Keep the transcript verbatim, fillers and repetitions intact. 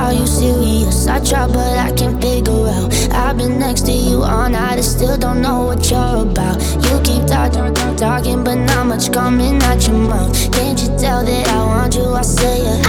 Are you serious? I try but I can't figure out. I've been next to you all night and still don't know what you're about. You keep talking, talking but not much coming out your mouth. Can't you tell that I want you? I say it.